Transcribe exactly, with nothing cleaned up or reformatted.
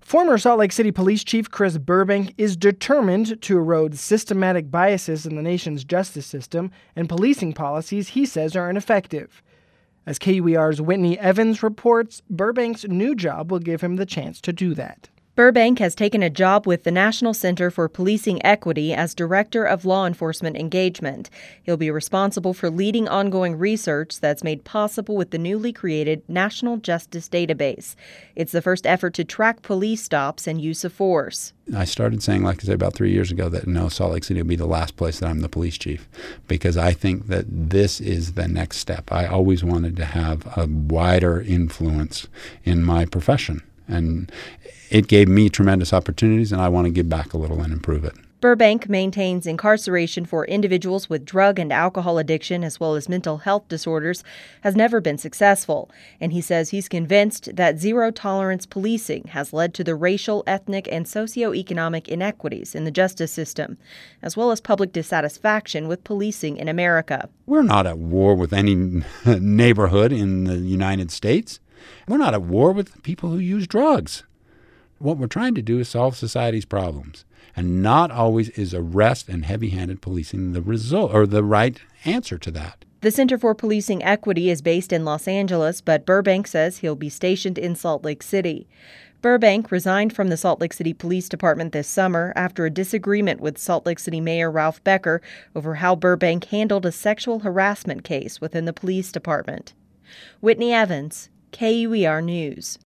Former Salt Lake City Police Chief Chris Burbank is determined to erode systematic biases in the nation's justice system and policing policies he says are ineffective. As K U E R's Whitney Evans reports, Burbank's new job will give him the chance to do that. Burbank has taken a job with the National Center for Policing Equity as Director of Law Enforcement Engagement. He'll be responsible for leading ongoing research that's made possible with the newly created National Justice Database. It's the first effort to track police stops and use of force. I started saying, like I said, about three years ago that no, Salt Lake City will be the last place that I'm the police chief, because I think that this is the next step. I always wanted to have a wider influence in my profession, and it gave me tremendous opportunities, and I want to give back a little and improve it. Burbank maintains incarceration for individuals with drug and alcohol addiction as well as mental health disorders has never been successful, and he says he's convinced that zero-tolerance policing has led to the racial, ethnic, and socioeconomic inequities in the justice system, as well as public dissatisfaction with policing in America. We're not at war with any neighborhood in the United States. We're not at war with people who use drugs. What we're trying to do is solve society's problems, and not always is arrest and heavy-handed policing the result or the right answer to that. The Center for Policing Equity is based in Los Angeles, but Burbank says he'll be stationed in Salt Lake City. Burbank resigned from the Salt Lake City Police Department this summer after a disagreement with Salt Lake City Mayor Ralph Becker over how Burbank handled a sexual harassment case within the police department. Whitney Evans, K U E R News.